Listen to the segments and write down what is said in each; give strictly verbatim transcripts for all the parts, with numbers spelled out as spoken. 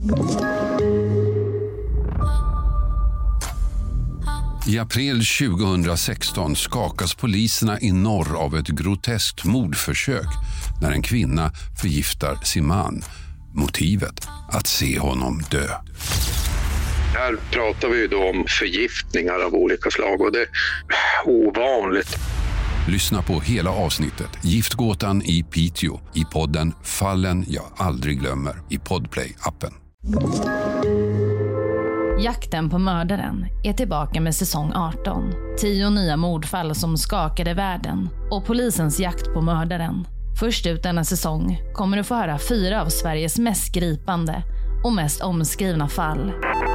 I april tjugohundrasexton skakas poliserna i norr av ett groteskt mordförsök när en kvinna förgiftar sin man. Motivet att se honom dö. Här pratar vi då om förgiftningar av olika slag och det är ovanligt. Lyssna på hela avsnittet Giftgåtan i Piteå i podden Fallen jag aldrig glömmer i Podplay-appen. Jakten på mördaren är tillbaka med säsong arton. Tio nya mordfall som skakade världen och polisens jakt på mördaren. Först ut denna säsong kommer du få höra fyra av Sveriges mest gripande och mest omskrivna fall.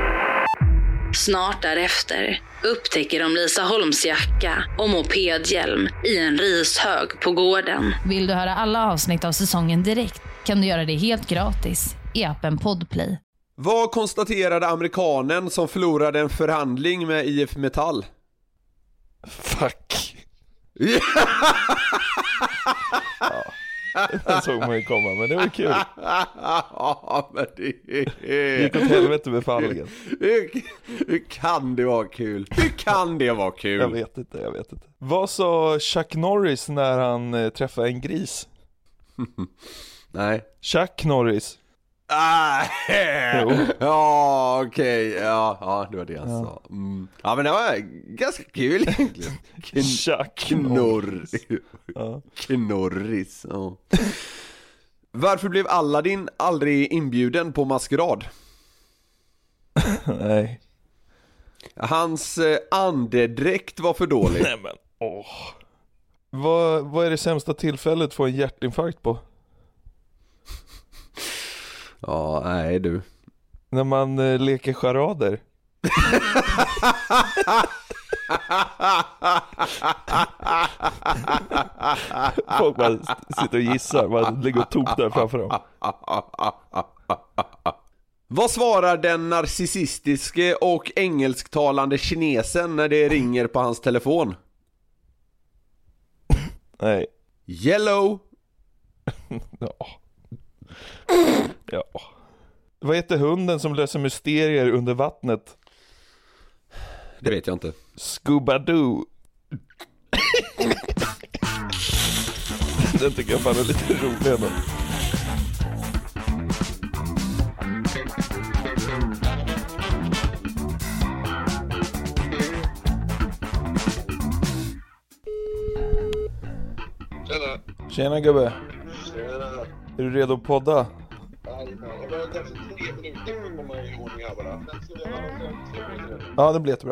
Snart därefter upptäcker de Lisa Holms jacka och mopedhjälm i en rishög på gården. Vill du höra alla avsnitt av säsongen direkt kan du göra det helt gratis i appen Podplay. Vad konstaterade amerikanen som förlorade en förhandling med I F Metall? Fuck. Ja, det såg man ju komma, men det var kul. Ja, men det gick åt helvete med fallingen. Hur, hur kan det vara kul? Hur kan det vara kul? Jag vet inte, jag vet inte. Vad sa Chuck Norris när han eh, träffade en gris? Nej. Chuck Norris. Ah, ja, okej. Okay. Ja, ja, det var det han ja. sa. Mm. Ja, men det var ganska kul egentligen. Chuck Norris. Ja. Knorris. Ja. Varför blev Aladdin aldrig inbjuden på maskerad? Nej. Hans eh, andedräkt var för dålig. Nej men, åh. Vad, vad är det sämsta tillfället att få en hjärtinfarkt på? Ja, nej du. När man eh, leker charader. Folk bara sitter och gissar. Man ligger och tok där framför dem. Vad svarar den narcissistiske och engelsktalande kinesen när det ringer på hans telefon? Nej. Yellow. Ja. Ja. Vad heter hunden som löser mysterier under vattnet? Det vet jag inte. Scooby-Doo. Den tycker jag bara är lite rolig ändå. Tjena. Tjena gubbe. Tjena. Är du redo att podda? Jag behöver kanske tre minuter för att komma i ordning här bara. Ja, det blir jättebra.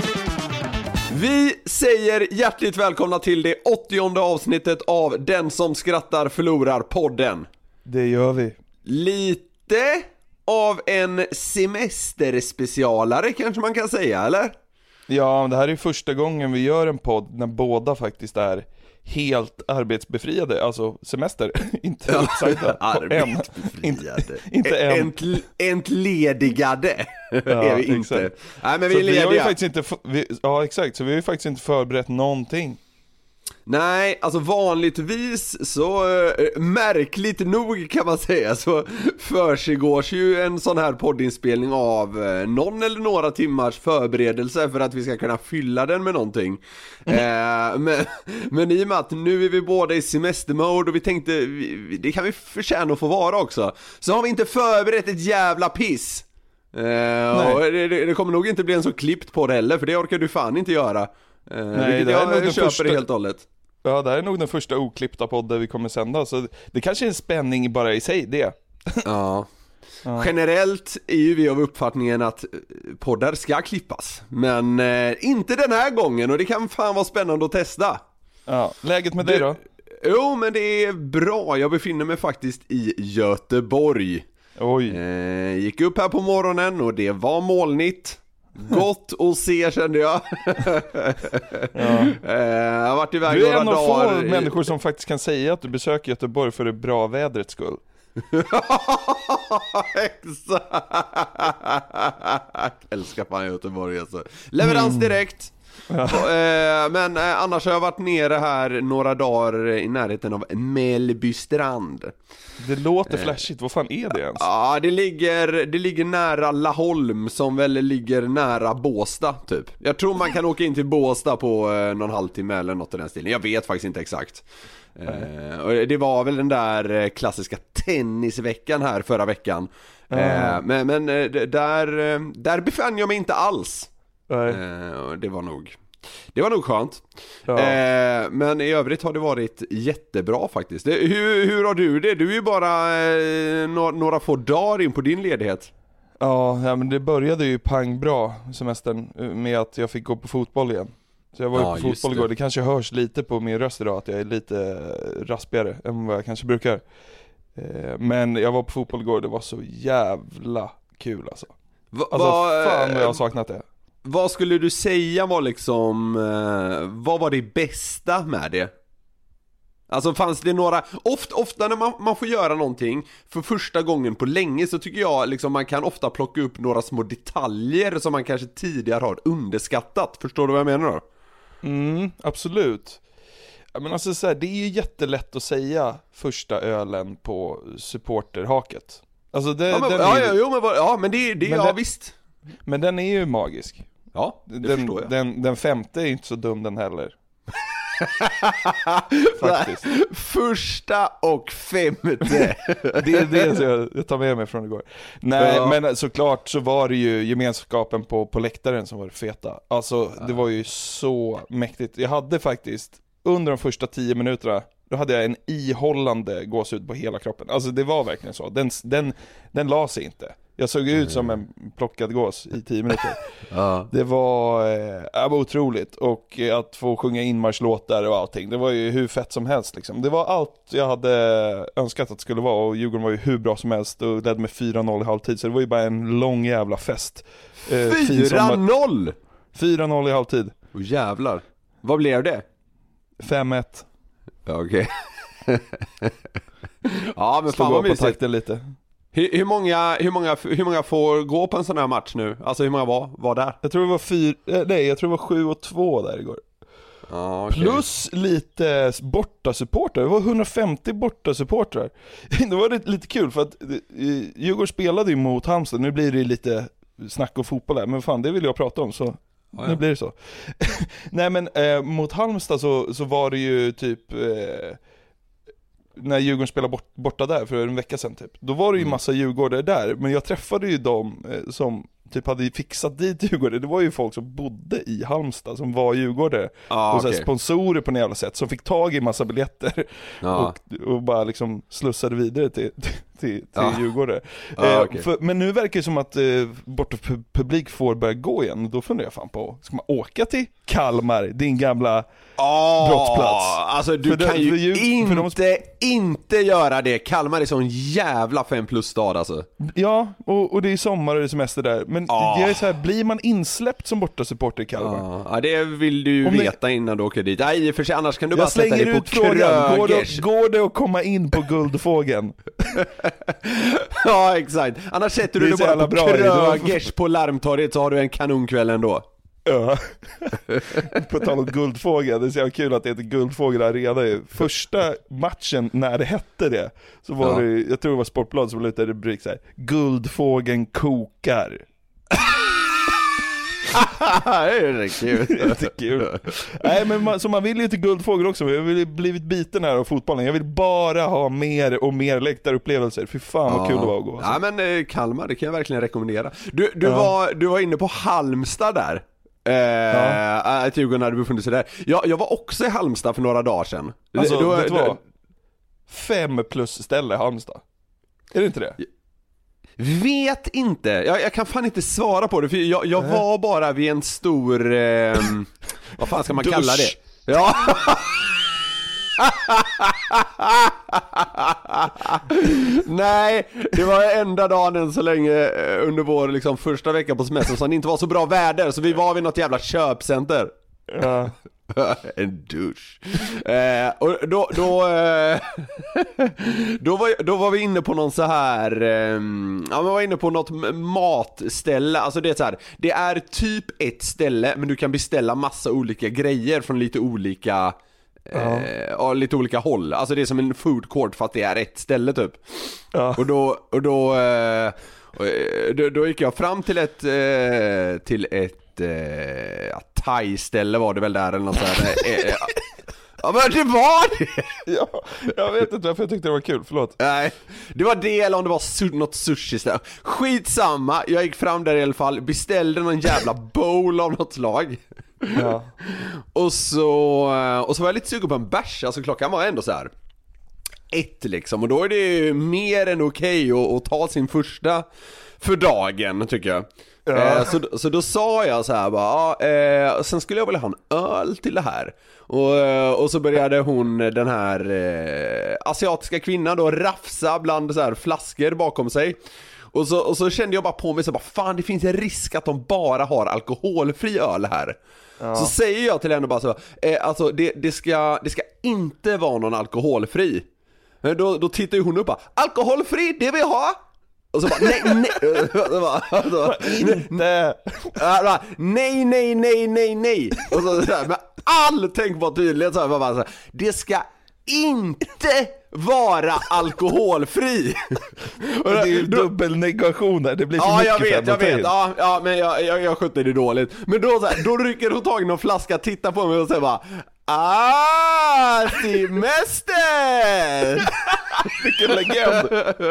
Vi säger hjärtligt välkomna till det åttionde avsnittet av Den som skrattar förlorar podden. Det gör vi. Lite av en semesterspecialare kanske man kan säga, eller? Ja, det här är första gången vi gör en podd när båda faktiskt är helt arbetsbefriade, alltså semester, inte ja, uppsagda. Arbetsbefriade. Inte än. Entledigade ja, är vi inte. Exakt. Nej, men vi så är lediga. vi har ju faktiskt inte, vi, ja exakt, så vi har ju faktiskt inte förberett någonting. Nej, alltså vanligtvis så äh, märkligt nog kan man säga så försiggås ju en sån här poddinspelning av äh, någon eller några timmars förberedelse för att vi ska kunna fylla den med någonting. äh, men, men i och med att nu är vi båda i semestermode och vi tänkte vi, det kan vi förtjäna att få vara också, så har vi inte förberett ett jävla piss. äh, och det, det kommer nog inte bli en så klippt på det heller, för det orkar du fan inte göra. Uh, Nej, det jag är nog köper första... det helt och hållet. Ja, det här är nog den första oklippta podden vi kommer sända, så det kanske är en spänning bara i sig det. Ja. Ja. Generellt är ju vi av uppfattningen att poddar ska klippas, men eh, inte den här gången, och det kan fan vara spännande att testa. Ja, läget med dig då? Jo, men det är bra. Jag befinner mig faktiskt i Göteborg. Oj. Eh, gick upp här på morgonen och det var molnigt. Gott att se, kände jag. Ja. Jag har varit iväg du är några en av dagar. få människor som faktiskt kan säga att du besöker Göteborg för det bra vädrets skull. Exakt. Älskar fan Göteborg alltså. Leverans direkt. Ja. eh, Men eh, annars har jag varit nere här några dagar i närheten av Mellbystrand. Det låter flashigt, vad fan är det ens? Ja, det ligger, det ligger nära Laholm, som väl ligger nära Båstad typ. Jag tror man kan åka in till Båstad på eh, någon halvtimme eller något i den stilen. Jag vet faktiskt inte exakt. eh, och Det var väl den där klassiska tennisveckan här förra veckan. eh, Men, men eh, där, där befann jag mig inte alls. eh, Det var nog Det var nog skönt. Ja. eh, Men i övrigt har det varit jättebra faktiskt. det, hur, hur har du det? Du är ju bara eh, några, några få dagar in på din ledighet. Ja, ja, men det började ju pang bra semestern med att jag fick gå på fotboll igen. Så jag var ja, ju på fotboll igår. Det kanske hörs lite på min röst idag att jag är lite raspigare än vad jag kanske brukar. eh, Men jag var på fotboll igår. Det var så jävla kul alltså. Va, Alltså va, fan vad jag har saknat det. Vad skulle du säga var liksom eh, vad var det bästa med det? Alltså fanns det några ofta, ofta när man, man får göra någonting för första gången på länge, så tycker jag liksom man kan ofta plocka upp några små detaljer som man kanske tidigare har underskattat. Förstår du vad jag menar då? Mm, absolut. Men alltså så här, det är ju jättelätt att säga första ölen på supporterhaket. Alltså det, ja, men, den ja, är, ja, jo, men, ja men det, det men ja den, visst. Men den är ju magisk. Ja, det den, förstår jag. Den, den femte är inte så dum den heller. Faktiskt. Första och femte. Det är det som jag, jag tar med mig från igår. Nej, ja. Men såklart så var det ju gemenskapen på, på läktaren som var feta. Alltså ja. Det var ju så mäktigt. Jag hade faktiskt under de första tio minuterna, då hade jag en ihållande gåshud på hela kroppen. Alltså det var verkligen så. Den, den, den la sig inte. Jag såg ut som en plockad gås i tio minuter. Ja. Det var, eh, var otroligt. Och att få sjunga inmarschlåtar och allting, det var ju hur fett som helst liksom. Det var allt jag hade önskat att det skulle vara. Och Djurgården var ju hur bra som helst och ledde med fyra noll i halvtid. Så det var ju bara en lång jävla fest. eh, fyra noll? fyra noll i halvtid. Åh oh, jävlar. Vad blev det? fem ett. Ja, okej. Okay. Ja, men slå fan vad på takten lite. Hur, hur, många, hur, många, hur många får gå på en sån här match nu? Alltså hur många var, var där? Jag tror det var fyra, nej jag tror det var sju och två där igår. Ah, okay. Plus lite bortasupportrar. Det var hundrafemtio bortasupportrar. Det var lite, lite kul för att Djurgården spelade ju mot Halmstad. Nu blir det lite snack och fotboll där. Men fan, det vill jag prata om så ah, ja. Nu blir det så. Nej men eh, mot Halmstad så, så var det ju typ... Eh, när Djurgården spelade bort, borta där för en vecka sedan typ. Då var det ju massa Djurgårdare där. Men jag träffade ju dem eh, som typ hade fixat dit Djurgårdare. Det var ju folk som bodde i Halmstad som var Djurgårdare. Ah, och så okay. Sponsorer på något jävla sätt som fick tag i massa biljetter. Ah. och, och bara liksom slussade vidare till, till, till, till ah. Djurgårdare. Ah, eh, okay. för, men nu verkar det som att eh, bortapublik får börja gå igen. Då funderar jag fan på, ska man åka till Kalmar, din gamla oh, brottsplats? Alltså du för kan det, ju Djur, inte, de... inte göra det. Kalmar är sån jävla fem plus stad alltså. Ja, och, och det är sommar och det är semester där. Men oh. det är så här, blir man insläppt som bortasupporter i Kalmar? Oh. Ja, det vill du ju Om veta det... innan du åker dit. Nej, för sig, annars kan du jag bara sätta dig på frågan. Går det, går det att komma in på Guldfågeln? Ja, exakt. Annars sätter du dig bara på Krögers på Larmtorget så har du en kanonkväll ändå. Ja. På tal om Guldfågeln, det är så kul att det heter Guldfågel Arena. Första matchen när det hette det så var ja. det, jag tror det var Sportbladet som lutade rubrik så här: Guldfågeln kokar. Det är kul. Det är kul. Nej, men man, så man vill ju till Guldfågel också. Jag vill blivit biten här av fotbollen. Jag vill bara ha mer och mer läktarupplevelser. Fy fan vad ja. kul det var att gå. Alltså. Ja, men eh, Kalmar, det kan jag verkligen rekommendera. Du, du, ja. var, du var inne på Halmstad där. Eh, ja. Att Djurgården hade befunnit sig där. Jag, jag var också i Halmstad för några dagar sedan. Alltså, du, vet du vad? Fem plus ställe i Halmstad. Är det inte det? Vet inte, jag, jag kan fan inte svara på det. För jag, jag var bara vid en stor eh, vad fan ska man Dusch. kalla det? Ja. Nej, det var enda dagen än så länge under vår liksom, första vecka på semestern som det inte var så bra väder. Så vi var vid något jävla köpcenter. Ja. En dusch. eh, och då då, eh, då, var, då var vi inne på någon så här eh, ja, man var inne på något matställe. Alltså det är så här, det är typ ett ställe, men du kan beställa massa olika grejer från lite olika ja. eh, lite olika håll. Alltså det är som en food court för att det är ett ställe typ. Ja. Och då och då, eh, då då gick jag fram till ett eh, till ett Eh, thai-ställe var det väl där eller något så här. eh, Ja men det var det! Ja, jag vet inte varför jag tyckte det var kul, förlåt. Nej, det var det eller om det var su- något sushi ställe. Skitsamma, jag gick fram där i alla fall, beställde någon jävla bowl av något slag. Ja. Och så och så var jag lite sugen på en bärs, alltså klockan var ändå så här ett liksom, och då är det ju mer än okej att, att ta sin första för dagen tycker jag. Ja. Eh, så, så då sa jag så här bara, eh, sen skulle jag vilja ha en öl till det här. Och, och så började hon, den här eh, asiatiska kvinnan då, rafsa bland så här flaskor bakom sig. Och så, och så kände jag bara på mig så bara, fan det finns en risk att de bara har alkoholfri öl här. Ja. Så säger jag till henne bara så, eh, alltså det, det, ska, det ska inte vara någon alkoholfri. Då, då tittar ju hon upp bara, alkoholfri, det vill jag ha. Och så bara, nej, nej, alltså, nej, nej, nej, nej, nej, nej. Och så, så här, med all tänkbar tydlighet så här, bara så här, det ska inte vara alkoholfri. Och det är ju dubbelnegationer, det blir så ja, mycket. Ja, jag vet, jag vet. Ja, ja, men jag, jag, jag skötte det dåligt. Men då så här, då rycker hon tag i någon flaska, tittar på mig och säger bara, ah, semester! Vilken legend.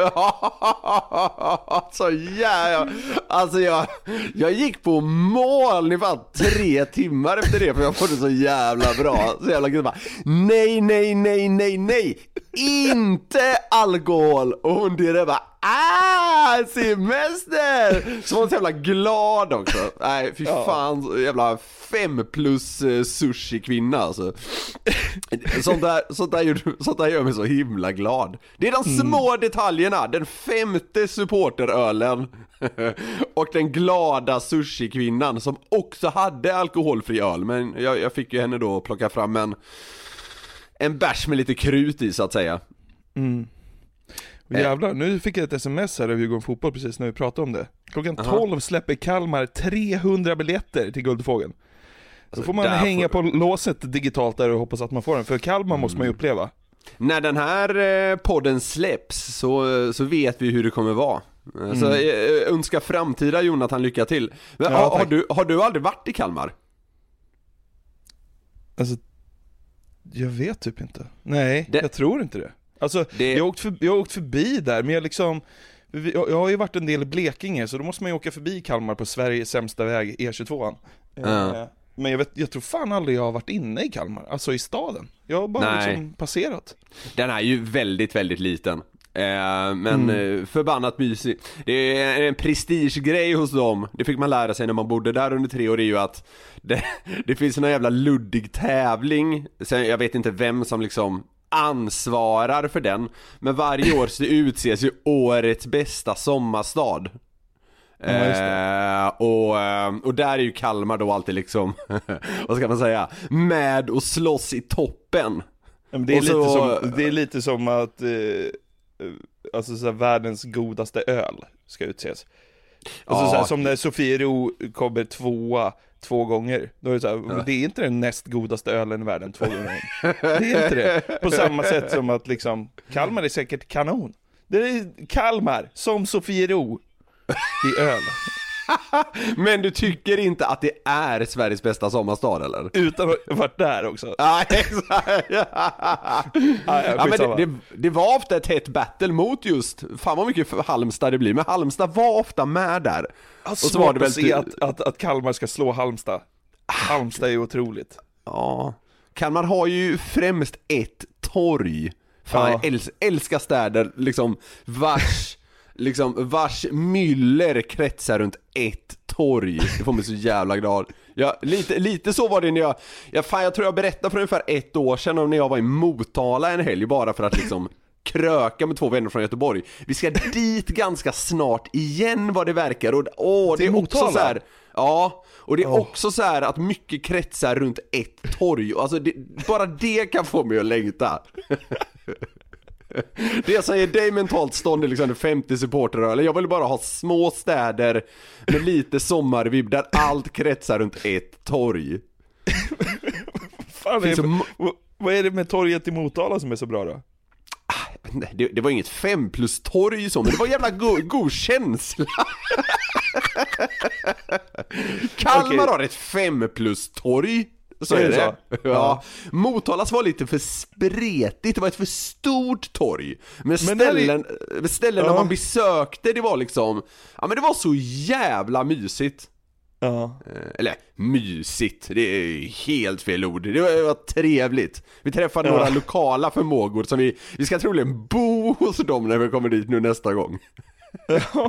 Så ja, alltså jag, jag gick på mål i fan tre timmar efter det, för jag får det så jävla bra. Så jävla gud bara, nej, nej, nej, nej, nej, inte alkohol. Och hon direkt bara, ah, semester! Så var hon så jävla glad också. Nej, fy fan, så jävla fem plus uh, sushi-kvinna alltså. Sånt där, sånt, där gör, sånt där gör mig så himla glad. Det är de små mm. detaljerna. Den femte supporterölen och den glada sushi-kvinnan som också hade alkoholfri öl. Men jag, jag fick ju henne då plocka fram en En bärs med lite krut i så att säga. Mm. Jävlar, nu fick jag ett sms här över Djurgården Fotboll precis när vi pratade om det. Klockan tolv släpper Kalmar trehundra biljetter till Guldfågeln. Så alltså, får man hänga får... på låset digitalt där och hoppas att man får den. För Kalmar mm. måste man ju uppleva. När den här podden släpps så, så vet vi hur det kommer vara. Mm. Så jag önskar framtida Jonathan lycka till. Men, ja, har, har, du, har du aldrig varit i Kalmar? Alltså, jag vet typ inte. Nej, det... jag tror inte det. Alltså, det... jag, har åkt för, jag har åkt förbi där, men jag liksom... Jag, jag har ju varit en del i Blekinge, så då måste man ju åka förbi Kalmar på Sveriges sämsta väg, E tjugotvå. Mm. Eh, men jag, vet, jag tror fan aldrig jag har varit inne i Kalmar, alltså i staden. Jag har bara liksom passerat. Den är ju väldigt, väldigt liten. Eh, men mm. förbannat mysig. Det är en prestigegrej hos dem. Det fick man lära sig när man bodde där under tre år, är ju att det, det finns en jävla luddig tävling. Sen, jag vet inte vem som liksom ansvarar för den, men varje år så utses ju årets bästa sommarstad. Ja, eh, och, och där är ju Kalmar då alltid liksom vad ska man säga, med och slåss i toppen. Men det, är så, lite som, det är lite som att eh, alltså så här, världens godaste öl ska utses. Alltså, ja. så här, som när Sofiero kommer tvåa två gånger. Då är det så här, ja. det är inte den näst godaste ölen i världen två gånger. Det är inte det. På samma sätt som att liksom, Kalmar är säkert kanon. Det är Kalmar som Sofiero i öl. Men du tycker inte att det är Sveriges bästa sommarstad, eller? Utan att ha varit där också. Ja, exakt. Ja, men det, det, det var ofta ett hett battle mot just, fan vad mycket Halmstad det blir, men Halmstad var ofta med där. Och så var det väl att se att, att, att Kalmar ska slå Halmstad. Halmstad är ju otroligt. Ja, Kalmar har ju främst ett torg. Fan, ja. jag äls- älskar städer liksom vars liksom vars myller kretsar runt ett torg. Det får mig så jävla glad. Ja, lite, lite så var det när jag, jag fan, jag tror jag berättade för ungefär ett år sedan om när jag var i Motala en helg, bara för att liksom kröka med två vänner från Göteborg. Vi ska dit ganska snart igen vad det verkar. Och åh, det är också så här, Ja, och det är Oh. också så här att mycket kretsar runt ett torg. Alltså det, bara det kan få mig att längta. Det som ger dig mentalt stånd är liksom femtio supportrar. Eller jag vill bara ha små städer med lite sommarvibb där allt kretsar runt ett torg. Fan, Finns är, det mo- vad, vad är det med torget i Motala som är så bra då? Nej, det, det var inget fem plus torg så, men det var en jävla god, god känsla. Kalmar Okej. har ett fem plus torg. Så Är är det det. så? Ja. Ja. Motalas var lite för spretigt. Det var ett för stort torg. Men Men ställen, där ställen Ja. man besökte, det var liksom, ja men det var så jävla mysigt. Ja. Eh, Eller mysigt, det är helt fel ord. Det var, det var trevligt. Vi träffade Ja. några lokala förmågor som vi, vi ska troligen bo hos dem när vi kommer dit nu nästa gång. Ja.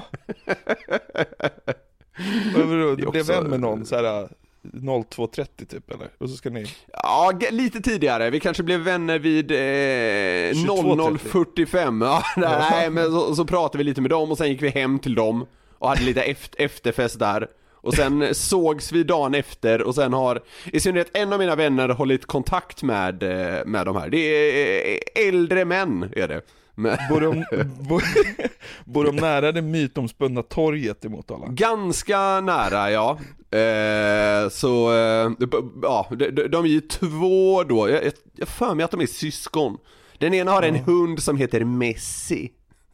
Vad var det? Det Du är blev också- vän med någon så här noll två trettio typ eller? Och så ska ni... Ja, g- lite tidigare. Vi kanske blev vänner vid eh, tjugotvå noll noll trettio. fyrtiofem. Ja, nej, men så, så pratade vi lite med dem och sen gick vi hem till dem och hade lite eft- efterfest där. Och sen sågs vi dagen efter och sen har i synnerhet en av mina vänner hållit kontakt med, eh, med de här. Det är eh, äldre män är det. Men, Bor de, bor, bor de nära det mytomspunna torget i Motala? ganska nära, ja. Eh, så, eh, ja, de, de, de är ju två då. Jag, jag, jag för mig att de är syskon. Den ena har en hund som heter Messi.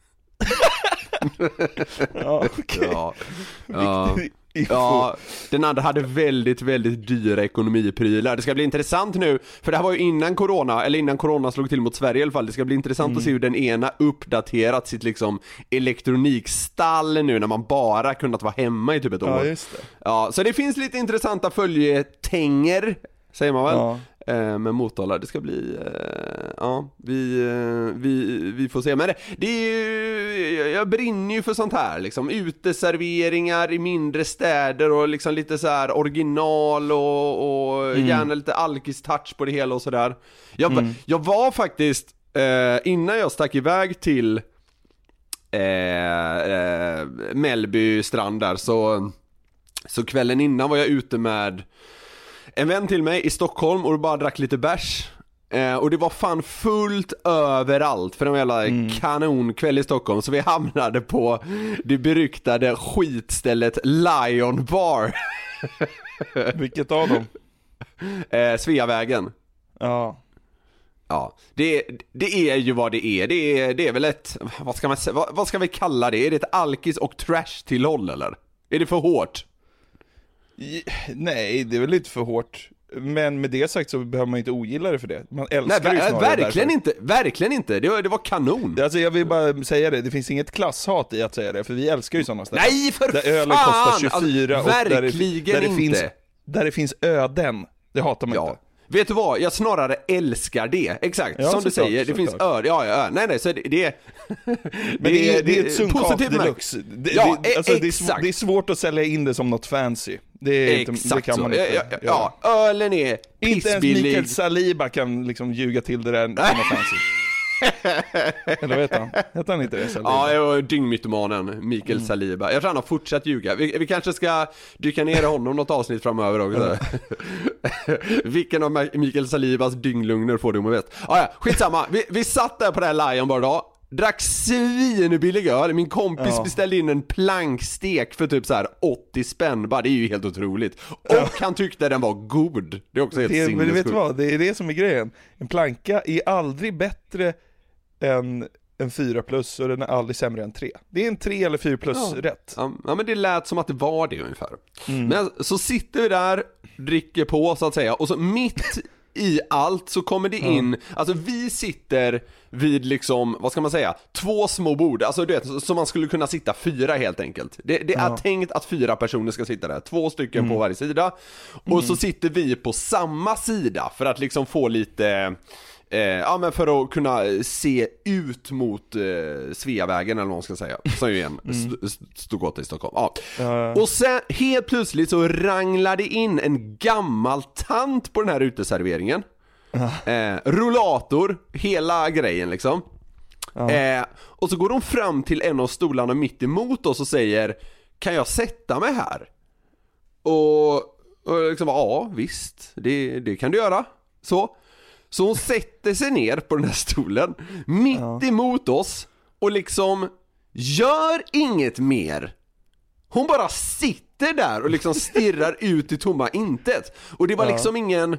Ja, okej. Ja. Ja. Info. Ja, den andra hade väldigt, väldigt dyra ekonomiprylar. Det ska bli intressant nu, för det här var ju innan corona, eller innan corona slog till mot Sverige i alla fall. Det ska bli intressant Mm. att se hur den ena uppdaterat sitt liksom elektronikstall nu när man bara kunnat vara hemma i typ ett år. Ja, just det. Ja, så det finns lite intressanta följetänger, säger man väl, Ja. eh, med Motala. Det ska bli, eh, ja, vi, eh, vi, vi får se. Men det, det är ju, jag brinner ju för sånt här, liksom, uteserveringar i mindre städer och liksom lite så här original och, och Mm. gärna lite alkis-touch på det hela och sådär. Jag, Mm. jag var faktiskt, eh, innan jag stack iväg till eh, eh, Mellby strand där, så Så kvällen innan var jag ute med en vän till mig i Stockholm och bara drack lite bärs. Eh, och det var fan fullt överallt för en jävla Mm. kanonkväll i Stockholm. Så vi hamnade på det beryktade skitstället Lion Bar. Vilket av dem? eh, Sveavägen. Ja. Ja, det, det är ju vad det är. Det är, det är väl ett, vad ska man säga, vad, vad ska vi kalla det? Är det ett alkis och trash tillhåll eller? Är det för hårt? I- Nej, det är väl lite för hårt. Men med det sagt så behöver man inte ogilla det för det. Man älskar Nej, ju ver- snarare verkligen därför. inte, verkligen inte. Det var, det var kanon. Alltså jag vill bara säga det, det finns inget klasshat i att säga det, för vi älskar ju sådana ställen. Nej, för Där ölen fan! kostar tjugofyra Alltså, och där det, verkligen där det inte. finns, där det finns öden. Det hatar man Ja. inte. Vet du vad? Jag snarare älskar det. Exakt, Ja, som du såklart, säger. Det finns såklart. öl. Ja, ja, ja. Nej, nej, så det, det är... Men det är, det är ett sunkhat positivt märkt. deluxe. Det, Ja, det, alltså, det, är, exakt. sv- det är svårt att sälja in det som något fancy. Det, är inte, det Exakt kan så. man inte ja, ja, göra. ja, ölen är Inte ens pissbillig. Mikael Saliba kan liksom ljuga till det där som något fancy. Eller vet han? Heter han inte det, Saliba? Ja, jag var dyngmytomanen Mikael Mm. Saliba. Jag tror han har fortsatt ljuga. Vi, vi kanske ska dyka ner i honom något avsnitt framöver också. Vilken av Mikael Salibas dynglugner får du om vet. Ah, ja, skitsamma. Vi, vi satt där på det här Lion bara då. Drack svinbillig öl. Min kompis Ja. beställde in en plankstek för typ så här åttio spänn. Bara, det är ju helt otroligt. Och Ja. han tyckte den var god. Det är också helt Det, men du vet sinnessjukt. vad, det är det som är grejen. En planka är aldrig bättre än en fyra plus och den är aldrig sämre än tre. Det är en tre eller fyra plus Ja. rätt. Ja, ja, men det lät som att det var det ungefär. Mm. Men så sitter vi där, dricker på så att säga, och så mitt i allt så kommer det in, alltså vi sitter vid liksom, vad ska man säga, två små bord, alltså du vet, så man skulle kunna sitta fyra helt enkelt. Det, det är Ja. tänkt att fyra personer ska sitta där, två stycken på varje sida. Och så sitter vi på samma sida för att liksom få lite... Eh, ja men för att kunna se ut mot eh, Sveavägen eller vad man ska säga, som ju är en mm. st- stod gott i Stockholm. Ja. Ja. Och sen helt plötsligt så ranglade in en gammal tant på den här uteserveringen. Eh, rullator, hela grejen liksom. Ja. Eh, och så går de fram till en av stolarna mitt emot oss och säger: kan jag sätta mig här? Och, och liksom, ja visst, det, det kan du göra. Så. Så hon sätter sig ner på den här stolen mitt ja. emot oss och liksom gör inget mer. Hon bara sitter där och liksom stirrar ut i tomma intet. Och det var ja. liksom ingen...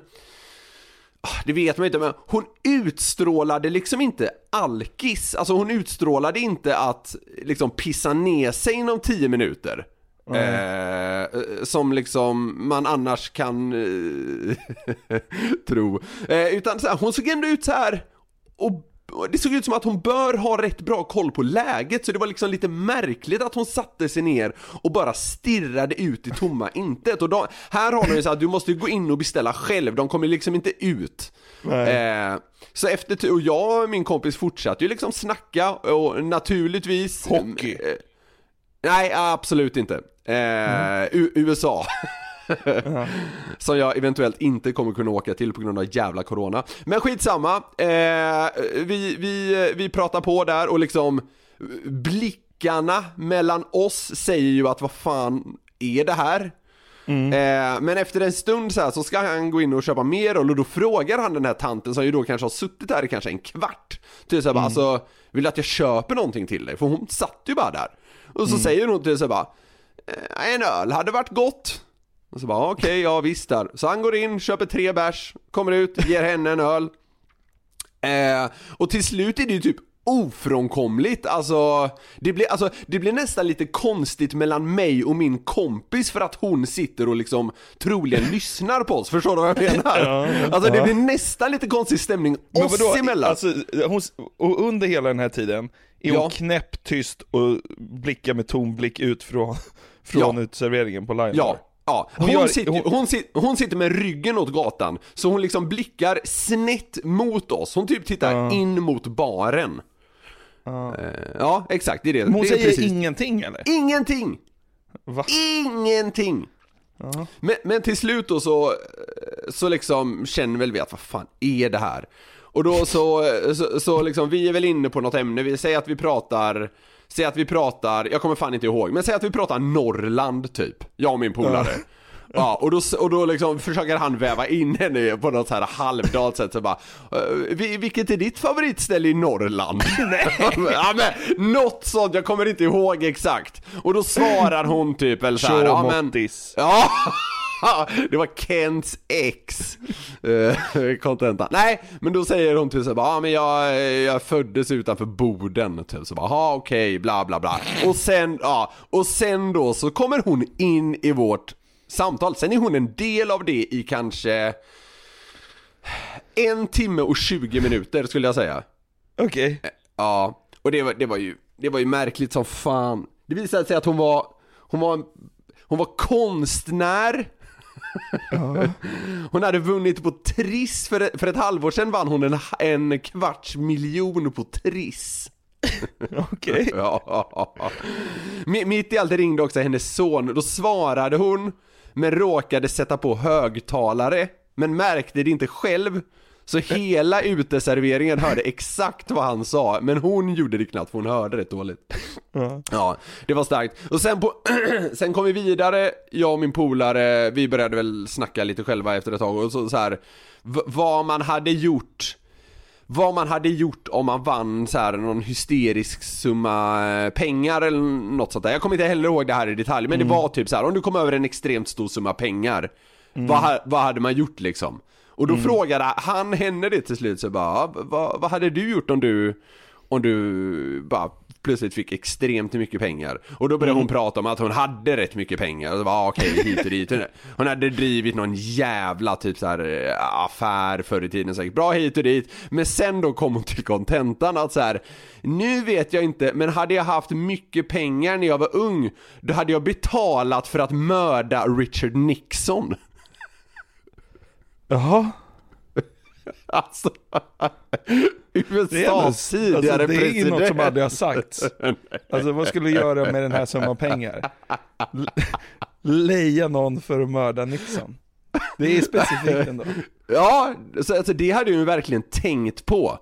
Det vet man inte, men hon utstrålade liksom inte alkis. Alltså hon utstrålade inte att liksom pissa ner sig inom tio minuter. Mm. Eh, som liksom man annars kan eh, tro. Eh, utan så här, hon såg ändå ut så här och det såg ut som att hon bör ha rätt bra koll på läget. Så det var liksom lite märkligt att hon satte sig ner och bara stirrade ut i tomma intet. Och då, här har de ju så att du måste gå in och beställa själv. De kommer liksom inte ut. eh, Så efter, och jag och min kompis fortsatte ju liksom snacka. Och naturligtvis hockey. eh, Nej, absolut inte. eh, mm. U- U S A uh-huh. Som jag eventuellt inte kommer kunna åka till på grund av jävla corona. Men skitsamma. eh, vi, vi, vi pratar på där och liksom blickarna mellan oss säger ju att vad fan är det här? Mm. eh, Men efter en stund så, här, så ska han gå in och köpa mer och då frågar han den här tanten som ju då kanske har suttit här i kanske en kvart till så här, mm. bara, alltså, vill du att jag köper någonting till dig? För hon satt ju bara där. Och så mm. säger hon till sig bara, en öl hade varit gott. Och så bara, okej, okay, ja visst där. Så han går in, köper tre bärs, kommer ut, ger henne en öl. eh, Och till slut är det ju typ ofrånkomligt. Alltså det, blir, alltså det blir nästan lite konstigt mellan mig och min kompis. För att hon sitter och liksom troligen lyssnar på oss. Förstår du vad jag menar? Ja, alltså det blir nästan lite konstig stämning men oss vadå, emellan. Alltså, hon, och under hela den här tiden är hon ja. knäpptyst och blickar med tom blick ut från, från ja. utserveringen på Line. Ja. Ja, hon, hon, gör, sitter, hon... Hon, sitter, hon sitter med ryggen åt gatan. Så hon liksom blickar snett mot oss. Hon typ tittar uh. in mot baren. uh. Uh, Ja, exakt, det är det. Men hon det säger precis. ingenting eller? Ingenting. Va? Ingenting. uh. men, men till slut då så Så liksom känner väl vi att vad fan är det här? Och då så Så, så liksom vi är väl inne på något ämne. Vi säger att vi pratar Säg att vi pratar, jag kommer fan inte ihåg, men säg att vi pratar Norrland typ, jag och min polare. Ja. Ja, och då, och då liksom försöker han väva in henne på något så här halvdalt sätt så bara, vilket är ditt favoritställe i Norrland? Nej. Ja, men något sånt, jag kommer inte ihåg exakt. Och då svarar hon typ eller så här, ja men ja. Det var Kents ex kontentan. Nej, men då säger hon till sig bara, ja men jag, jag föddes utanför Boden typ. Så bara, ja okej, okay, bla bla bla. Och sen, ja, och sen då så kommer hon in i vårt samtal. Sen är hon en del av det i kanske en timme och tjugo minuter skulle jag säga. Okej. Okay. Ja, och det var, det var ju det var ju märkligt som fan. Det visade sig att hon var hon var hon var konstnär. Ja. Hon hade vunnit på Triss för, för ett halvår sedan vann hon en, en kvarts miljon på Triss. Okej. Okay. Ja. Mitt i allt ringde också hennes son. Då svarade hon, men råkade sätta på högtalare, men märkte det inte själv. Så hela uteserveringen hörde exakt vad han sa, men hon gjorde det knappt för hon hörde rätt dåligt. Ja, ja det var starkt. Och sen, på, sen kom vi vidare, jag och min polare, vi började väl snacka lite själva efter ett tag. Och så, så här, v- vad man hade gjort Vad man hade gjort om man vann så här någon hysterisk summa pengar eller något sånt där. Jag kommer inte heller ihåg det här i detalj, men mm. det var typ så här, om du kom över en extremt stor summa pengar, mm. vad, vad hade man gjort liksom? Och då mm. frågade han henne det till slut så bara, vad, vad hade du gjort om du om du bara plötsligt fick extremt mycket pengar? Och då började mm. hon prata om att hon hade rätt mycket pengar. Och det var okej, okay, hit och dit. Hon hade drivit någon jävla typ så här affär förr i tiden, så bra hit och dit. Men sen då kom hon till kontentan att så här, nu vet jag inte, men hade jag haft mycket pengar när jag var ung, då hade jag betalat för att mörda Richard Nixon. Jaha. Alltså U S A:s tidigare alltså, det är president. något som aldrig har sagts. Alltså vad skulle du göra med den här summan pengar? L- leja någon för att mörda Nixon. Det är specifikt ändå. Ja, så, alltså, det hade jag ju verkligen tänkt på.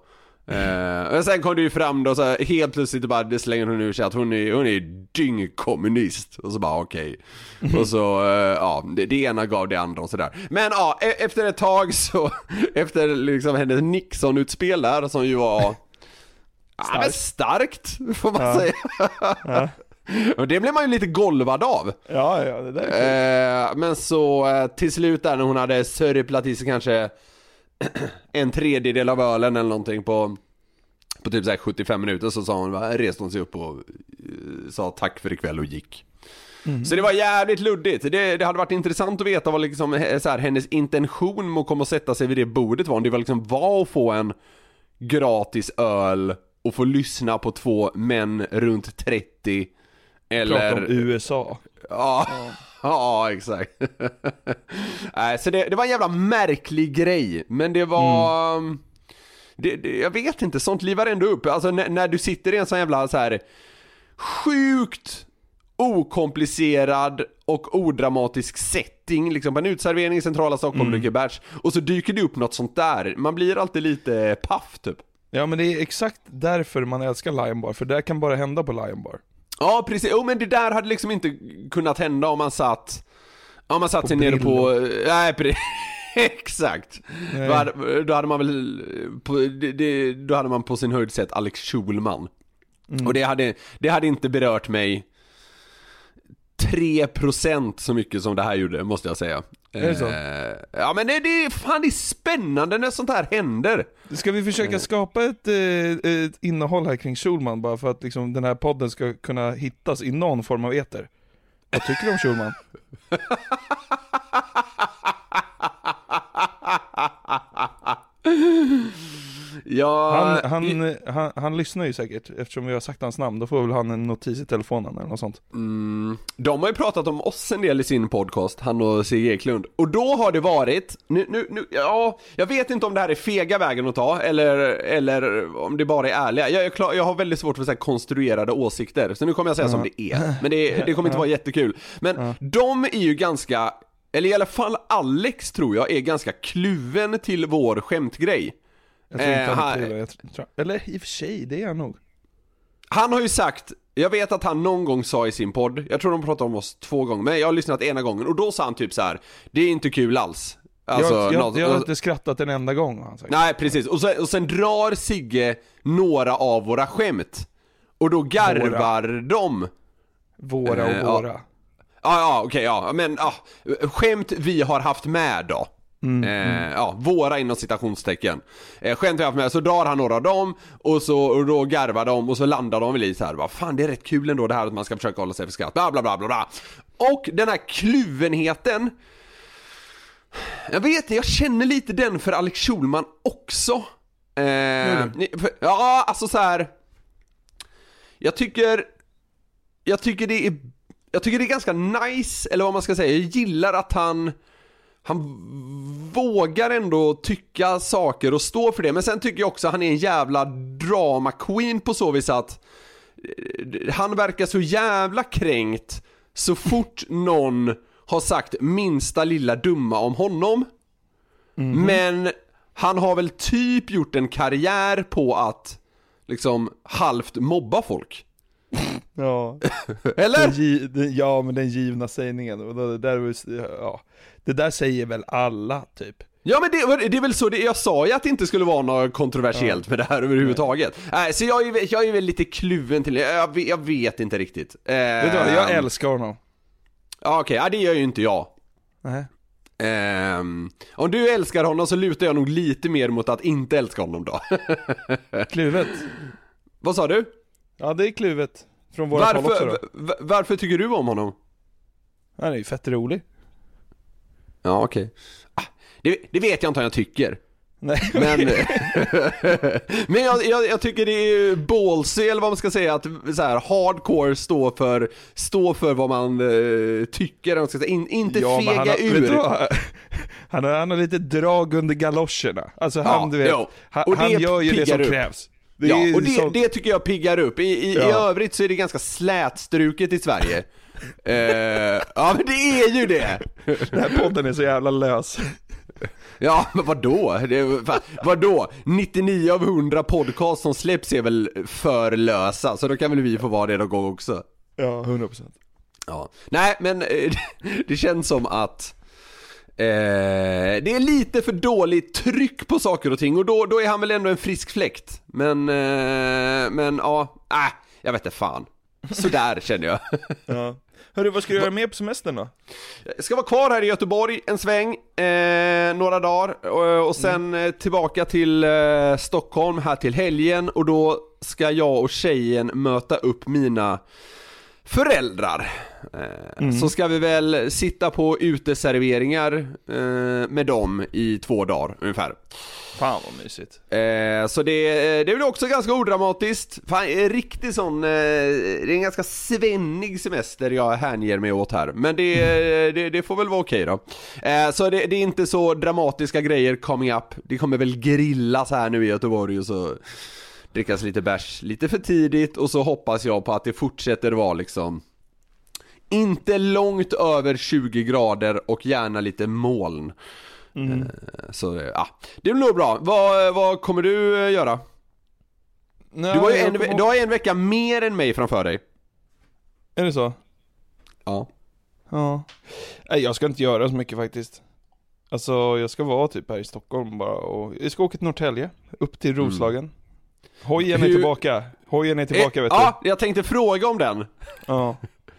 Uh, och sen kom det ju fram då så här, helt plötsligt bara det slänger hon ur sig att hon är, hon är dyngkommunist. Och så bara okej okay. Och så, uh, ja, det, det ena gav det andra och sådär. Men ja, e- efter ett tag så, efter liksom hennes Nixon-utspel där som ju var starkt, ja, men starkt får man ja. säga. Ja. Och det blev man ju lite golvad av. Ja, ja, det där är uh, Men så uh, till slut där när hon hade sörplat i sig kanske en tredjedel av ölen eller någonting på på typ så här sjuttiofem minuter, så sa hon, reste hon sig upp och uh, sa tack för ikväll och gick. Mm. Så det var jävligt luddigt. Det, det hade varit intressant att veta vad liksom, så här, hennes intention med att komma och sätta sig vid det bordet var. Om det var liksom var att få en gratis öl och få lyssna på två män runt trettio eller prata om U S A. Ja. Ja. Ja, exakt. Så det, det var en jävla märklig grej. Men det var mm. det, det, jag vet inte, sånt livar ändå upp. Alltså när, när du sitter i en sån jävla så här sjukt okomplicerad och odramatisk setting liksom på en utservering i centrala Stockholm, mm. Lyckebergs, och så dyker det upp något sånt där. Man blir alltid lite paff typ. Ja, men det är exakt därför man älskar Lion Bar. För det kan bara hända på Lion Bar. Ja, precis. Oh, men det där hade liksom inte kunnat hända om man satt om man satt sig nere på... Nej, precis. Exakt. Då hade, då hade man väl på, det, det, då hade man på sin höjd sett Alex Schulman. Mm. Och det hade, det hade inte berört mig tre procent så mycket som det här gjorde, måste jag säga. Är det så? Eh, ja, men det, det, är, fan, det är spännande när sånt här händer. Ska vi försöka skapa ett, ett innehåll här kring Schulman, bara för att liksom den här podden ska kunna hittas i någon form av eter? Vad tycker du om Schulman? Ja, han, han, han, han lyssnar ju säkert. Eftersom vi har sagt hans namn, då får väl han en notis i telefonen eller något sånt. mm, De har ju pratat om oss en del i sin podcast, han och C G Eklund. Och då har det varit nu, nu, nu, ja, jag vet inte om det här är fega vägen att ta, Eller, eller om det bara är ärliga. Jag, jag, jag har väldigt svårt för så här konstruerade åsikter, så nu kommer jag säga uh. som det är. Men det, det kommer inte vara jättekul. Men uh. de är ju ganska, eller i alla fall Alex tror jag är ganska kluven till vår skämtgrej. Jag tror inte eh, han, han, jag tror, eller i och för sig, det är han nog. Han har ju sagt, jag vet att han någon gång sa i sin podd, jag tror de pratade om oss två gånger, men jag har lyssnat ena gången, och då sa han typ så här: det är inte kul alls. Alltså, jag, jag, något, jag har inte skrattat en enda gång, han sagt. Nej, precis. Och sen, och sen drar Sigge några av våra skämt, och då garvar våra. de Våra och eh, våra. Ja, ja, okej, okay, ja. Men ja, skämt vi har haft med då. Mm, eh, mm. Ja, våra inom citationstecken. eh, Skämt vi haft med, så drar han några av dem, och, så, och då garvar de, och så landar de väl i så här, bara, fan det är rätt kul ändå det här att man ska försöka hålla sig för skratt, bla bla bla bla bla. Och den här kluvenheten, jag vet, jag känner lite den för Alex Schulman också. eh, mm. för, Ja, alltså så här. Jag tycker Jag tycker det är Jag tycker det är ganska nice, eller vad man ska säga. Jag gillar att han Han vågar ändå tycka saker och stå för det. Men sen tycker jag också att han är en jävla drama queen på så vis att han verkar så jävla kränkt så fort någon har sagt minsta lilla dumma om honom. Mm. Men han har väl typ gjort en karriär på att liksom halvt mobba folk. Ja. Eller? Den, den, ja, men den givna sägningen. Det där, ja, det där säger väl alla typ. Ja, men det, det är väl så det, jag sa ju att det inte skulle vara något kontroversiellt ja. med det här överhuvudtaget. Nej. Äh, så jag är, jag är väl lite kluven till det. Jag, jag vet inte riktigt. Äh, vet du vad, jag älskar honom. Ja, okej, okay. ja, det gör ju inte jag. Nej. Um, om du älskar honom så lutar jag nog lite mer mot att inte älska honom då. Kluvet. Vad sa du? Ja, det är kluvet. Från våra varför, också då. v- varför tycker du om honom? Han är ju fett rolig. Ja, okej. Okay. Ah, det, det vet jag inte om jag tycker. Nej. Men, men jag, jag, jag tycker det är ballsy, eller vad man ska säga, att så här, hardcore står för, står för vad man uh, tycker. Man ska säga. In, inte ja, fega han har, ur. Han har, han har lite drag under galoscherna. Alltså han, ja, du vet, jo. han, han gör ju det som upp. krävs. Det ja, och det, så... det tycker jag piggar upp. I, i, ja. I övrigt så är det ganska slätstruket i Sverige. uh, ja, men det är ju det. Den här podden är så jävla lös. Ja, men vadå? Det, fan, vadå? nittionio av hundra podcast som släpps är väl för lösa, så då kan väl vi få vara det någon gång också. Ja, hundra procent. Ja. Nej, men det känns som att eh, det är lite för dåligt tryck på saker och ting, och då, då är han väl ändå en frisk fläkt. Men, eh, men ja, äh, jag vet inte fan. Sådär känner jag. Ja. Hörru, vad ska du göra med på semestern då? Jag ska vara kvar här i Göteborg en sväng, eh, några dagar, och, och sen mm. tillbaka till eh, Stockholm här till helgen, och då ska jag och tjejen möta upp mina föräldrar. Eh, mm. Så ska vi väl sitta på uteserveringar eh, med dem i två dagar ungefär. Fan vad mysigt. Eh, så det, det blir också ganska odramatiskt. Fan, riktigt sån, eh, det är en ganska svennig semester jag hänger mig åt här. Men det, mm. det, det får väl vara okej då. Eh, så det, det är inte så dramatiska grejer coming up. Det kommer väl grillas här nu i Göteborg, och så drickas lite bärs lite för tidigt, och så hoppas jag på att det fortsätter vara liksom inte långt över tjugo grader och gärna lite moln. Mm. Så ja, det blir nog bra. Vad, vad kommer du göra? Nej, du, har ju en, kommer... du har en vecka mer än mig framför dig. Är det så? Ja. Ja. Nej, jag ska inte göra så mycket faktiskt. Alltså jag ska vara typ här i Stockholm bara, och jag ska åka till Norrtälje, upp till Roslagen. Mm. Hojen är Hur... tillbaka. Hojen är tillbaka, eh, vet ja, du. Jag tänkte fråga om den. Ja.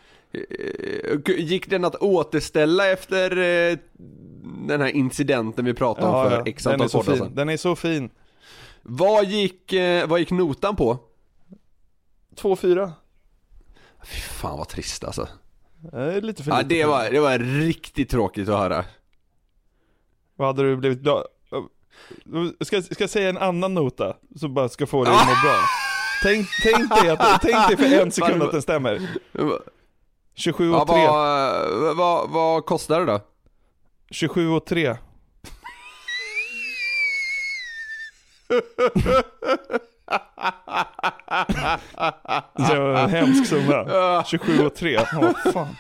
Gick den att återställa efter eh, den här incidenten vi pratade om ja, för ja. x antal poddar sedan? Den är så fin. Vad gick, eh, vad gick notan på? två fyra. Fy fan vad trist alltså. Det är lite för ja, lite det var, det var riktigt tråkigt att höra. Vad hade du blivit glad? Ska, ska jag säga en annan nota så bara ska få dig att må bra. Tänk, tänk, dig att, tänk dig för en sekund att den stämmer. tjugosju och tre. Ja, vad, vad, vad kostar det då? tjugosju och tre. Det var en hemsk summa. tjugosju och tre. Åh fan.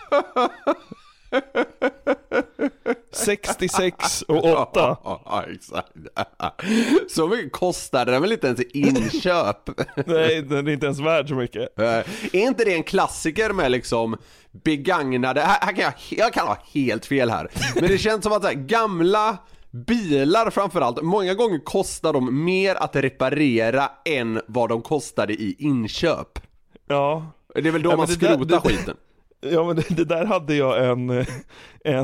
sextiosex och åtta. Ja, exakt. Så mycket kostar det väl inte ens i inköp? Nej, den är inte ens värd så mycket. Är inte det en klassiker med liksom begagnade, här, här kan jag, jag kan ha helt fel här, men det känns som att så här, gamla bilar framförallt, många gånger kostar de mer att reparera än vad de kostade i inköp. Ja. Det är väl då ja, man skrotar där, skiten. Ja, men det, det där hade jag en en,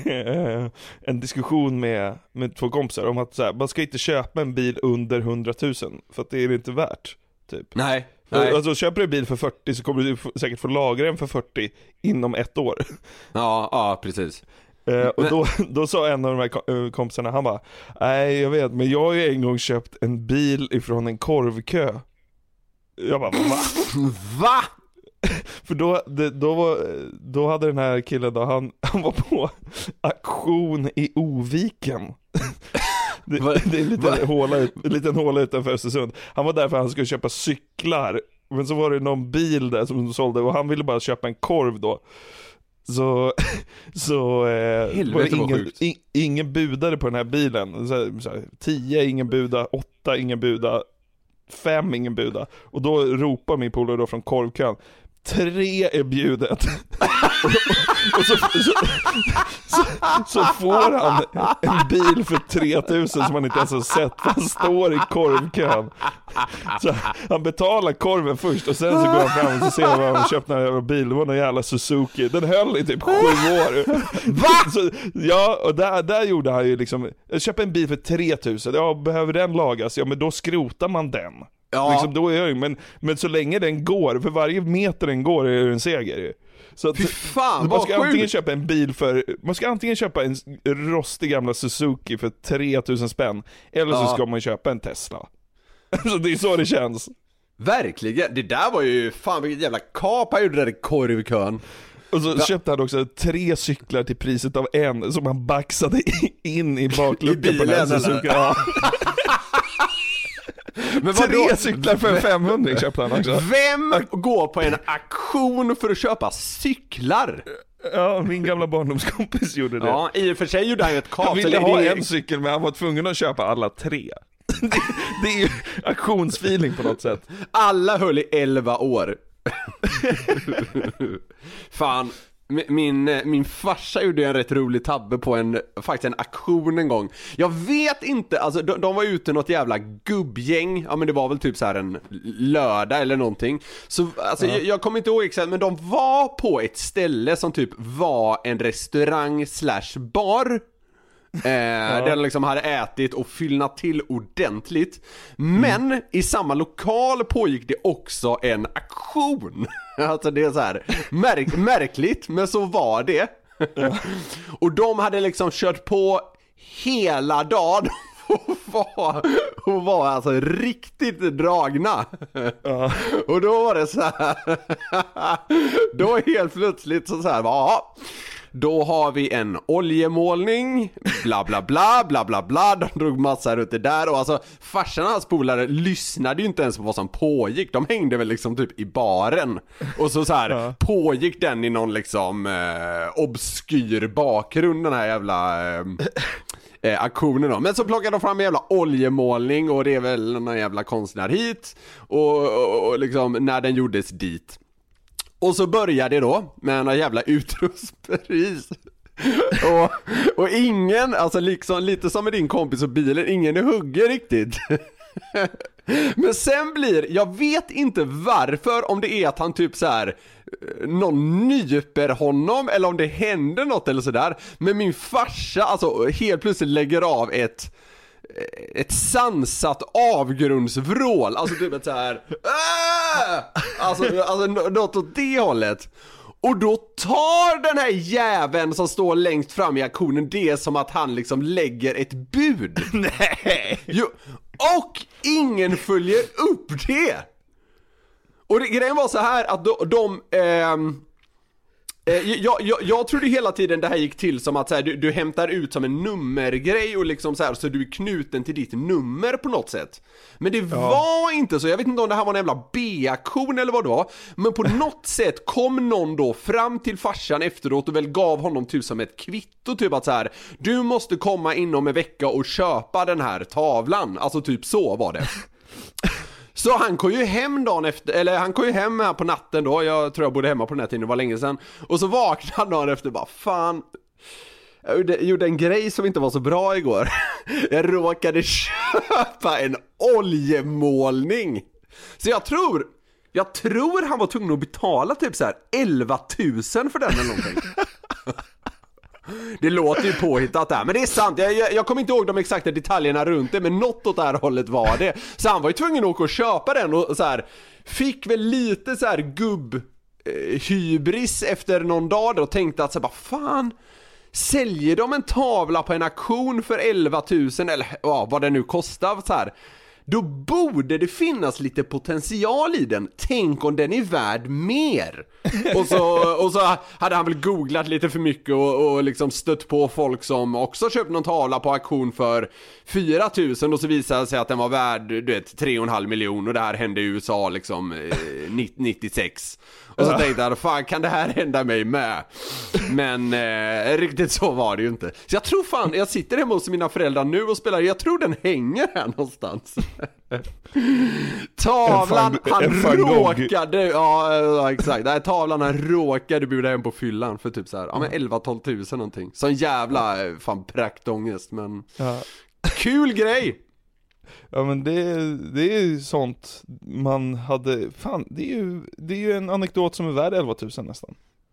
en diskussion med, med två kompisar om att så här, man ska inte köpa en bil under hundratusen för att det är inte värt typ. Nej, nej. Alltså köper du en bil för fyrtio så kommer du säkert få lagra den för fyrtio inom ett år. Ja, ja precis. Uh, och då, då sa en av de här kompisarna, han bara, nej jag vet, men jag har ju en gång köpt en bil ifrån en korvkö. Jag bara, va? Va? För då, det, då, var, då hade den här killen då, han, han var på auktion i Oviken. Det, det är en liten håla, ut, en liten håla utanför Östersund. Han var där för att han skulle köpa cyklar. Men så var det någon bil där som sålde, och han ville bara köpa en korv då. Så, så eh, var det ingen, in, ingen budare på den här bilen. Så, så här, tio ingen buda, åtta ingen buda, fem ingen buda. Och då ropar min polare då från korvkön, tre är bjudet. och, och, och så, så, så, så får han en bil för tre tusen som han inte ens har sett. Han står i korvkön. Så han betalar korven först och sen så går han fram och så ser han vad han köpt en bil. Det var någon jävla Suzuki. Den höll i typ sju år. Va? Så, ja, och där, där gjorde han ju liksom, köpa en bil för tre tusen. Ja, behöver den lagas? Ja, men då skrotar man den. Ja. Liksom, då är jag, men, men så länge den går, för varje meter den går är det en seger. Så att, fy fan, man ska antingen köpa en bil för, man ska antingen köpa en rostig gamla Suzuki för tre tusen spänn, eller ja. Så ska man köpa en Tesla. Så det är så det känns. Verkligen, det där var ju fan vilket jävla kap han gjorde där i korvkön. Och så ja. Köpte han också tre cyklar till priset av en som han baxade in i bakluckan på den här Suzuki. Ja. Men tre cyklar för femhundra köpte han också. Vem går på en auktion för att köpa cyklar? Ja, min gamla barndomskompis gjorde det. Ja, i och för sig gjorde han ju ett kap. Han ville så ha det... en cykel, men han var tvungen att köpa alla tre. det, det är ju auktionsfeeling på något sätt. Alla höll i elva år. Fan, min, min farsa gjorde en rätt rolig tabbe på en, faktiskt en auktion en gång. Jag vet inte, alltså de, de var ute något jävla gubbgäng. Ja men det var väl typ så här en lördag eller någonting. Så alltså ja. jag, jag kommer inte ihåg exakt, men de var på ett ställe som typ var en restaurang slash bar. Eh, ja. Där de liksom hade ätit och fyllnat till ordentligt. Men mm. i samma lokal pågick det också en auktion. Alltså det är så här märk- märkligt, men så var det. Ja. Och de hade liksom kört på hela dagen och var, och var alltså riktigt dragna. Ja. Och då var det så här. Då helt plötsligt så, så här ja. Då har vi en oljemålning, bla bla bla, bla bla bla. De drog massa runt det där. Och alltså farsan och hans polare lyssnade ju inte ens på vad som pågick. De hängde väl liksom typ i baren. Och så så här ja. pågick den i någon liksom eh, obskyr bakgrund, den här jävla eh, eh, aktionen då. Men så plockade de fram en jävla oljemålning. Och det är väl någon jävla konstnär hit. Och, och, och liksom när den gjordes dit. Och så började det då med en jävla utrustpris. och, och ingen, alltså liksom, lite som med din kompis och bilen, ingen är hugger riktigt. Men sen blir, jag vet inte varför, om det är att han typ så här någon nyper honom eller om det händer något eller sådär. Men min farsa alltså helt plötsligt lägger av ett ett sansat avgrundsvrål. Alltså typ ett så här äh! Alltså, alltså något åt det hållet. Och då tar den här jäveln som står längst fram i auktionen det som att han liksom lägger ett bud. Nej. Jo, och ingen följer upp det. Och det, grejen var så här att de, de ehm, Jag, jag, jag trodde hela tiden det här gick till som att så här, du, du hämtar ut som en nummergrej och liksom så här, så du är knuten till ditt nummer på något sätt. Men det ja. var inte så. Jag vet inte om det här var en jävla B-aktion eller vad det var. Men på något sätt kom någon då fram till farsan efteråt och väl gav honom typ som ett kvitto. Typ att så här, du måste komma inom en vecka och köpa den här tavlan. Alltså typ så var det. Så han kom ju hem dagen efter, eller han kom ju hem här på natten då. Jag tror jag bodde hemma på den här tiden, det var länge sedan. Och så vaknade han dagen efter och bara, fan, jag gjorde en grej som inte var så bra igår. Jag råkade köpa en oljemålning. Så jag tror, jag tror han var tvungen att betala typ så här elva tusen för den eller någonting. Det låter ju påhittat där, men det är sant. Jag, jag, jag kommer inte ihåg de exakta detaljerna runt det, men något åt det här hållet var det. Så han var ju tvungen att åka och köpa den och så här, fick väl lite så här gubb eh, hybris efter någon dag då, och tänkte att så bara, fan, säljer de en tavla på en auktion för elva tusen eller ja, vad det nu kostar så här, då borde det finnas lite potential i den. Tänk om den är värd mer. Och så, och så hade han väl googlat lite för mycket och, och liksom stött på folk som också köpt någon tavla på auktion för fyra tusen, och så visade det sig att den var värd, du vet, tre och en halv miljon, och det här hände i U S A liksom eh, nittiosex. Och så tänkte jag, fan, kan det här hända mig med? Men eh, riktigt så var det ju inte. Så jag tror fan, jag sitter hemma hos mina föräldrar nu och spelar, jag tror den hänger här någonstans. Tavlan, han råkade, ja, ja exakt, den här tavlan han råkade bjuda hem på fyllan för typ så här, ja men elva till tolv tusen någonting. Så en jävla fan praktångest, men ja. Kul grej. Ja men det, det är ju sånt man hade, fan det är ju, det är ju en anekdot som är värd elva tusen nästan.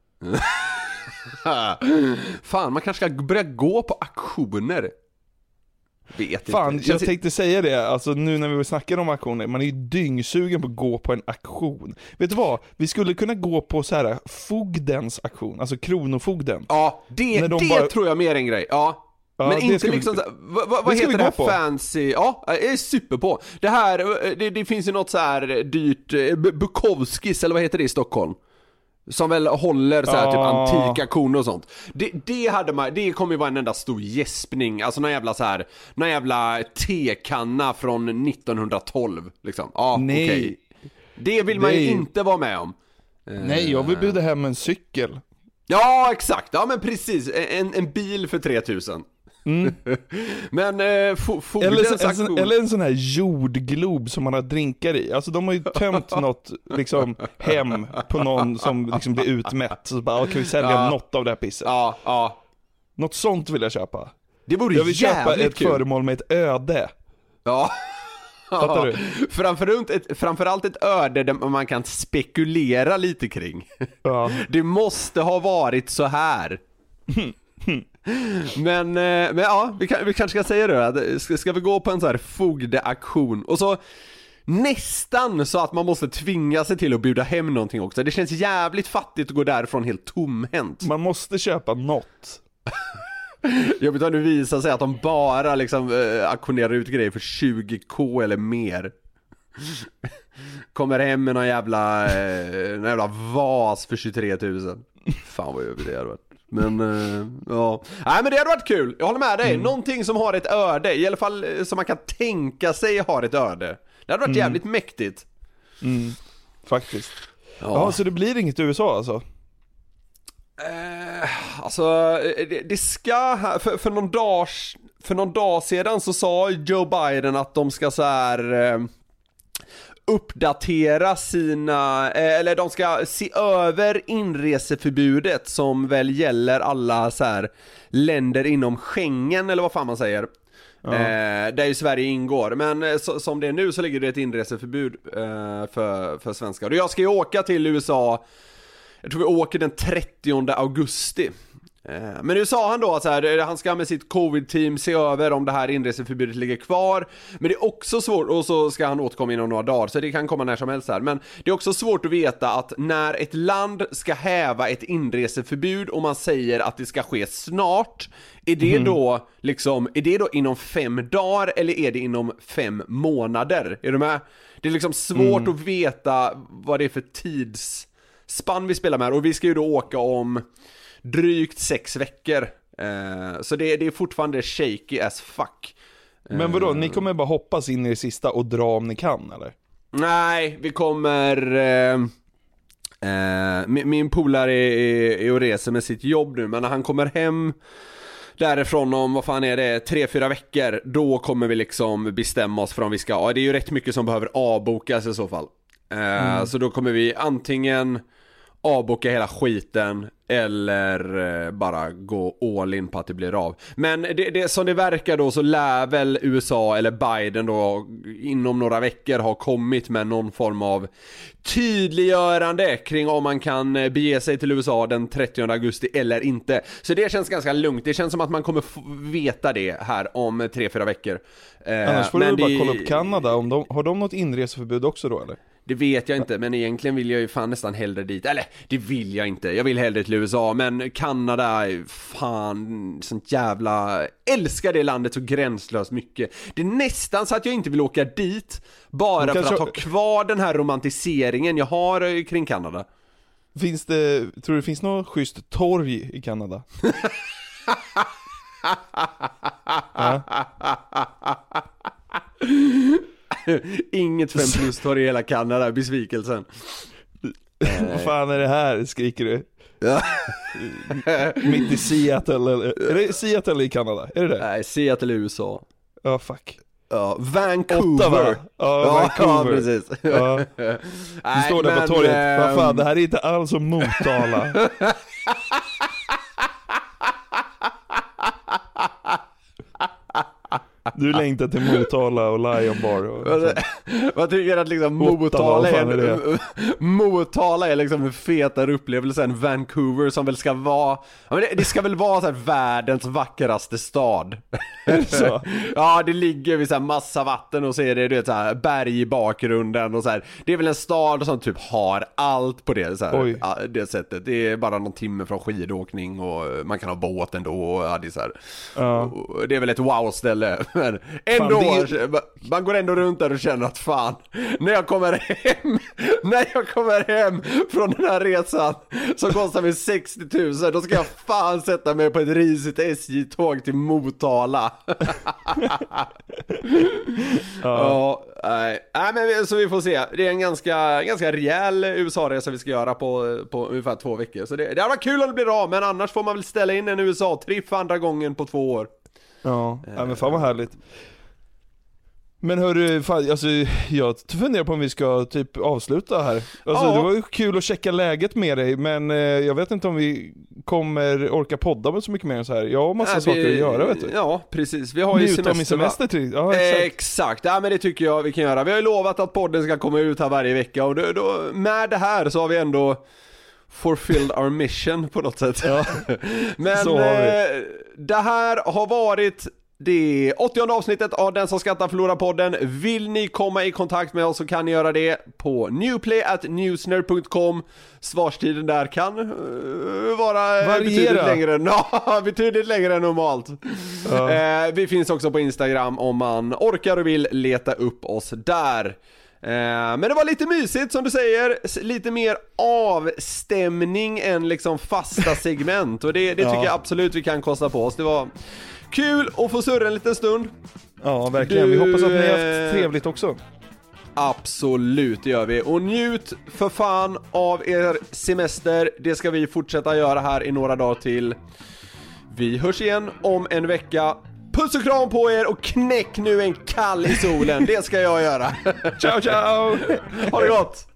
Fan, man kanske ska börja gå på auktioner. Vet fan, inte. jag tänkte säga det, alltså nu när vi snackar om auktioner, man är ju dyngsugen på att gå på en auktion. Vet du vad? Vi skulle kunna gå på så här fogdens auktion, alltså kronofogden. Ja, det, de det bara... tror jag mer en grej, ja. Ja, men inte liksom vi... så, vad, vad, vad heter det här på? Fancy? Ja, jag är super på. Det här, det, det finns ju något så här dyrt, Bukowskis eller vad heter det i Stockholm? Som väl håller så här, ja. Typ antika koner och sånt. Det, det hade man, det kommer ju vara en enda stor gäspning. Alltså någon jävla så här, någon jävla tekanna från nittonhundratolv liksom. Ja, okej. Okay. Det vill man ju inte vara med om. Nej, jag vill bjuda hem en cykel. Ja, exakt. Ja, men precis. En, en bil för tre tusen. Mm. Men eh, fo- eller, så, en sån, eller en sån här jordglob som man har drinkar i. Alltså de har ju tömt något liksom hem på någon som liksom blir utmätt. Så bara, kan vi sälja ja. något av det här pisset? Ja, ja. Något sånt vill jag köpa. Det vore jag vill köpa ett kul. föremål med ett öde. Ja. Fattar du? Framförallt ett, framförallt ett öde där man kan spekulera lite kring. Ja. Det måste ha varit så här. Men, men ja, vi, kan, vi kanske ska säga det. Ska, ska vi gå på en så här fogdeaktion? Och så nästan så att man måste tvinga sig till att bjuda hem någonting också. Det känns jävligt fattigt att gå därifrån helt tomhänt. Man måste köpa något. Jag vet att det visar sig att de bara liksom äh, auktionerar ut grejer för tjugo k eller mer. Kommer hem med någon jävla äh, någon jävla vas för tjugotre tusen. Fan vad över det hade varit. Men äh, ja, nej men det hade varit kul. Jag håller med dig. Mm. Någonting som har ett öde, i alla fall som man kan tänka sig har ett öde. Det hade varit mm. jävligt mäktigt. Mm. Faktiskt. Ja, ja, så det blir inget U S A alltså. Eh, alltså det, det ska för, för någon dag för någon dag sedan så sa Joe Biden att de ska så här eh, uppdatera sina eh, eller de ska se över inreseförbudet som väl gäller alla så här länder inom Schengen eller vad fan man säger. Ja. Eh, där ju Sverige ingår. Men eh, så, som det är nu så ligger det ett inreseförbud eh, för, för svenskar. Och jag ska ju åka till U S A. Jag tror vi åker den trettionde augusti. Men nu sa han då att så här, han ska med sitt covid-team se över om det här inreseförbudet ligger kvar. Men det är också svårt, och så ska han återkomma inom några dagar, så det kan komma när som helst här. Men det är också svårt att veta att när ett land ska häva ett inreseförbud och man säger att det ska ske snart, är det mm. då liksom, är det då inom fem dagar eller är det inom fem månader? Är du med? Det är liksom svårt mm. att veta vad det är för tids spann vi spelar med, och vi ska ju då åka om drygt sex veckor. Eh, så det, det är fortfarande shaky as fuck. Eh, Men vadå, ni kommer bara hoppas in i det sista och dra om ni kan, eller? Nej, vi kommer eh, eh, min, min polare är, är, är och reser med sitt jobb nu, men när han kommer hem därifrån om, vad fan är det, tre, fyra veckor, då kommer vi liksom bestämma oss för om vi ska, ja, det är ju rätt mycket som behöver avbokas i så fall. Eh, mm. Så då kommer vi antingen avboka hela skiten eller eh, bara gå all in på att det blir av. Men det, det, som det verkar då så lär väl U S A eller Biden då inom några veckor ha kommit med någon form av tydliggörande kring om man kan bege sig till U S A den trettionde augusti eller inte. Så det känns ganska lugnt. Det känns som att man kommer f- veta det här om tre, fyra veckor. Eh, Annars får du det... bara kolla upp Kanada. Om de, har de något inreseförbud också då, eller? Det vet jag inte, men egentligen vill jag ju fan nästan hellre dit. Eller, det vill jag inte. Jag vill hellre till U S A, men Kanada, fan, sånt jävla... Älskar det landet så gränslöst mycket. Det är nästan så att jag inte vill åka dit bara för att ha kvar den här romantiseringen jag har kring Kanada. Finns det, tror du det finns något schysst torg i Kanada? Ja. Inget fem plus torg i hela Kanada, besvikelsen. Vad fan är det här, skriker du? Ja. Mitt i Seattle, eller, är det Seattle i Kanada? Är det det? Nej, Seattle i U S A. Ja, oh, fuck. Ja, Vancouver. Ja, oh, Vancouver. Ja, precis. Ja. Du står där men, på torget. Ähm... Vad fan, det här är inte alls som Motala. Du längtar till Motala och Lion Bar och vad tycker att liksom Motala är, är Motala är liksom en fetare upplevelse än Vancouver, som väl ska vara, ja, men det, det ska väl vara så här världens vackraste stad. Så. Ja, det ligger vid så här massa vatten och så är det, du vet, så här berg i bakgrunden och så här. Det är väl en stad som typ har allt på det så här, ja, det sättet. Det är bara någon timme från skidåkning och man kan ha båt ändå och, ja, det är så här. Ja. Och det är väl ett wow-ställe. men ändå, Fan, det... man går ändå runt där och känner att fan, när jag kommer hem, när jag kommer hem från den här resan som kostar mig sextio tusen, då ska jag fan sätta mig på ett risigt S J-tåg till Motala. Ja, ja nej. nej, men så vi får se. Det är en ganska, ganska rejäl U S A-resa vi ska göra på, på ungefär två veckor. Så det, det var kul om det blir av, men annars får man väl ställa in en U S A-tripp för andra gången på två år. Ja, ja men fan vad härligt. Men hörru, fan, alltså, jag funderar på om vi ska typ avsluta här. Alltså, ja. Det var ju kul att checka läget med dig, men eh, jag vet inte om vi kommer orka podda med så mycket mer än så här. Jag har massa äh, saker vi, att göra, vet du. Ja, precis. Vi har ju Njuta semester, av min semester till. Ja, exakt. exakt. exakt. Ja, men det tycker jag vi kan göra. Vi har ju lovat att podden ska komma ut här varje vecka, och då, då, med det här så har vi ändå fulfilled our mission på något sätt. Ja. Men så har vi. Eh, det här har varit det åttionde avsnittet av Den som skrattar förlorar podden. Vill ni komma i kontakt med oss så kan ni göra det på newplay at newsner dot com. Svarstiden där kan uh, vara Variera. betydligt längre, no, betydligt längre än normalt. Ja. Eh, vi finns också på Instagram om man orkar och vill leta upp oss där. Eh, men det var lite mysigt som du säger, lite mer avstämning än liksom fasta segment, och det, det tycker ja. jag absolut vi kan kosta på oss. Det var kul att få surra en liten stund. Ja, verkligen. Du, vi hoppas att ni har haft trevligt också. Absolut, det gör vi. Och njut för fan av er semester. Det ska vi fortsätta göra här i några dagar till. Vi hörs igen om en vecka. Puss och kram på er, och knäck nu en kall i solen. Det ska jag göra. Ciao, ciao. Ha det gott.